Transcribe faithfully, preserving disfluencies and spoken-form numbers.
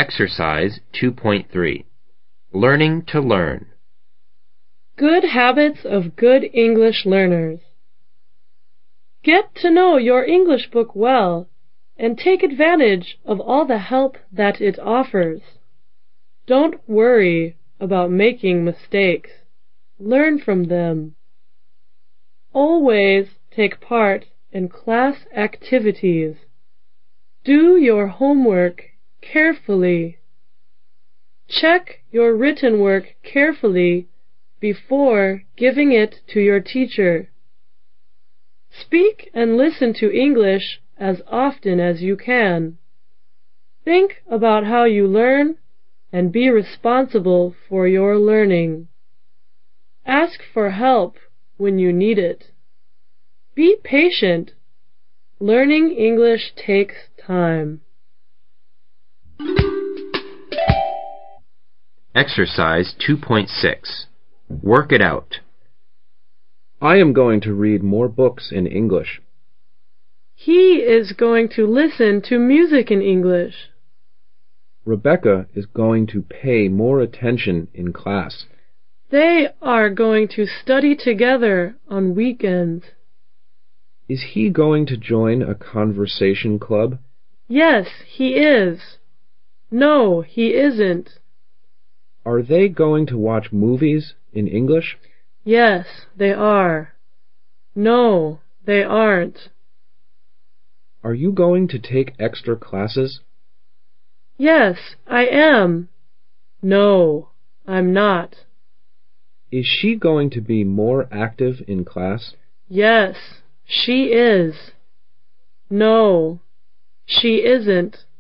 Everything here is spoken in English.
Exercise two point three. Learning to learn. Good habits of good English learners. Get to know your English book well and take advantage of all the help that it offers. Don't worry about making mistakes. Learn from them. Always take part in class activities. Do your homework carefully. Check your written work carefully before giving it to your teacher. Speak and listen to English as often as you can. Think about how you learn and be responsible for your learning. Ask for help when you need it. Be patient. Learning English takes time. Exercise two point six. Work it out. I am going to read more books in English. He is going to listen to music in English. Rebecca is going to pay more attention in class. They are going to study together on weekends. Is he going to join a conversation club? Yes, he is. No, he isn't. Are they going to watch movies in English? Yes, they are. No, they aren't. Are you going to take extra classes? Yes, I am. No, I'm not. Is she going to be more active in class? Yes, she is. No, she isn't.